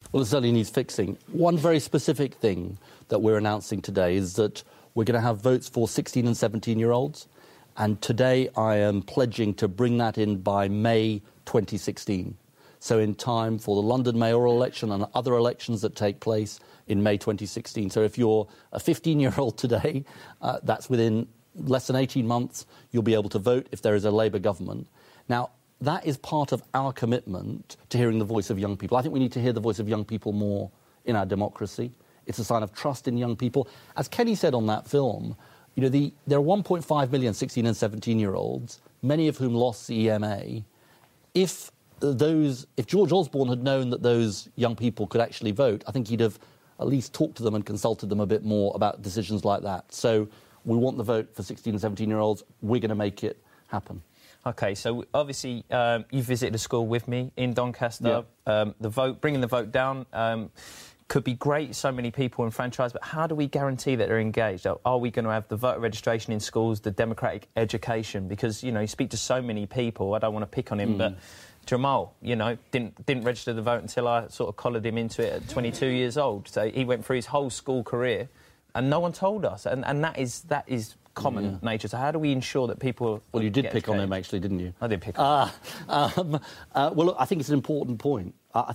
Well, it certainly needs fixing. One very specific thing that we're announcing today is that we're going to have votes for 16 and 17-year-olds. And today I am pledging to bring that in by May 2016. So in time for the London mayoral election and other elections that take place in May 2016. So if you're a 15-year-old today, that's within less than 18 months, you'll be able to vote if there is a Labour government. Now, that is part of our commitment to hearing the voice of young people. I think we need to hear the voice of young people more in our democracy. It's a sign of trust in young people. As Kenny said on that film, you know, there are 1.5 million 16 and 17-year-olds, many of whom lost the EMA. If George Osborne had known that those young people could actually vote, I think he'd have at least talked to them and consulted them a bit more about decisions like that. So we want the vote for 16 and 17-year-olds. We're going to make it happen. OK, so obviously you visited a school with me in Doncaster. Yeah. Bringing the vote down could be great, so many people enfranchised, but how do we guarantee that they're engaged? Are we going to have the voter registration in schools, the democratic education? Because, you know, you speak to so many people, I don't want to pick on him, but Jamal, you know, didn't register the vote until I sort of collared him into it at 22 years old. So he went through his whole school career and no one told us, and that is common nature. So how do we ensure that people... Well, you did pick on him, actually, didn't you? I did pick on him. Well, look, I think it's an important point.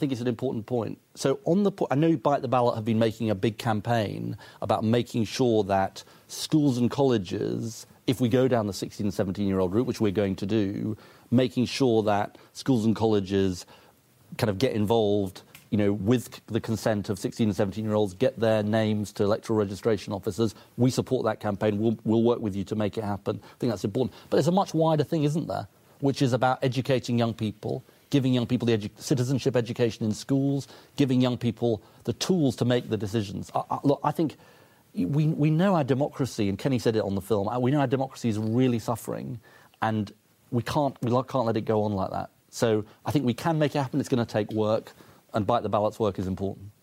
So on the I know Bite the Ballot have been making a big campaign about making sure that schools and colleges, if we go down the 16 and 17-year-old route, which we're going to do, making sure that schools and colleges kind of get involved, you know, with the consent of 16 and 17-year-olds, get their names to electoral registration officers. We support that campaign. We'll work with you to make it happen. I think that's important. But there's a much wider thing, isn't there, which is about educating young people, giving young people the citizenship education in schools, giving young people the tools to make the decisions. Look, I think we know our democracy, and Kenny said it on the film, we know our democracy is really suffering, and we can't let it go on like that. So I think we can make it happen. It's going to take work, and Bite the Ballot's work is important.